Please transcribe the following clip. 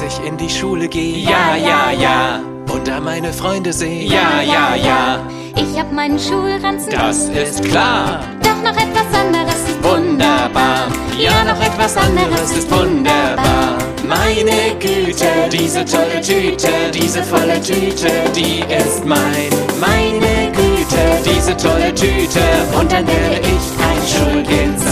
ich in die Schule gehe. Ja, ja, ja. Und da meine Freunde sehe. Ja, ja, ja. Ich hab meinen Schulranzen. Das ist klar. Doch noch etwas anderes ist Wunderbar. Ja, noch etwas anderes ist wunderbar. Meine Güte, diese tolle Tüte, diese volle Tüte, die ist mein. Meine Güte, diese tolle Tüte. Und dann werde ich ein Schulkind sein.